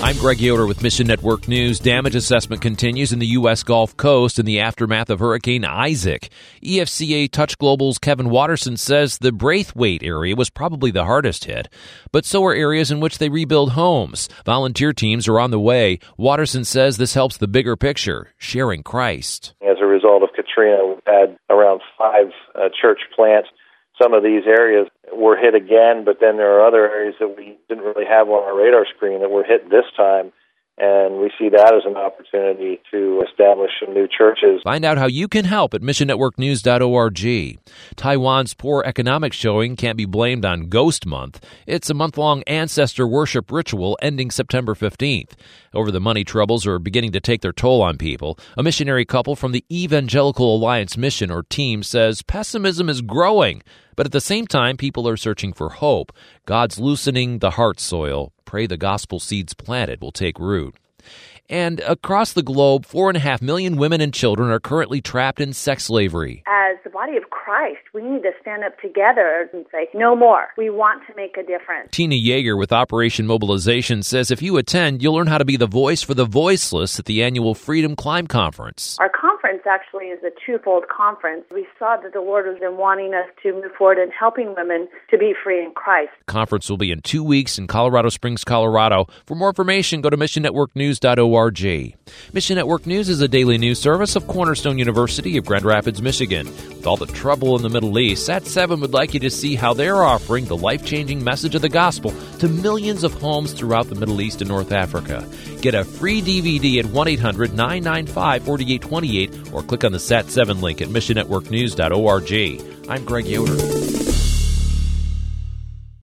I'm Greg Yoder with Mission Network News. Damage assessment continues in the U.S. Gulf Coast in the aftermath of Hurricane Isaac. EFCA Touch Global's Kevin Watterson says the Braithwaite area was probably the hardest hit, but so are areas in which they rebuild homes. Volunteer teams are on the way. Watterson says this helps the bigger picture, sharing Christ. As a result of Katrina, we've had around 5 church plants. Some of these areas were hit again, but then there are other areas that we didn't really have on our radar screen that were hit this time, and we see that as an opportunity to establish some new churches. Find out how you can help at missionnetworknews.org. Taiwan's poor economic showing can't be blamed on Ghost Month. It's a month-long ancestor worship ritual ending September 15th. Over the money troubles are beginning to take their toll on people. A missionary couple from the Evangelical Alliance Mission, or team, says pessimism is growing, but at the same time, people are searching for hope. God's loosening the heart soil. Pray the gospel seeds planted will take root. And across the globe, 4.5 million women and children are currently trapped in sex slavery. As the body of Christ, we need to stand up together and say, no more. We want to make a difference. Tina Yeager with Operation Mobilization says if you attend, you'll learn how to be the voice for the voiceless at the annual Freedom Climb Conference. Our conference actually is a twofold conference. We saw that the Lord has been wanting us to move forward in helping women to be free in Christ. The conference will be in 2 weeks in Colorado Springs, Colorado. For more information, go to missionnetworknews.org. Mission Network News is a daily news service of Cornerstone University of Grand Rapids, Michigan. With all the trouble in the Middle East, Sat7 would like you to see how they're offering the life-changing message of the gospel to millions of homes throughout the Middle East and North Africa. Get a free DVD at 1-800-995-4828 or click on the Sat7 link at missionnetworknews.org. I'm Greg Yoder.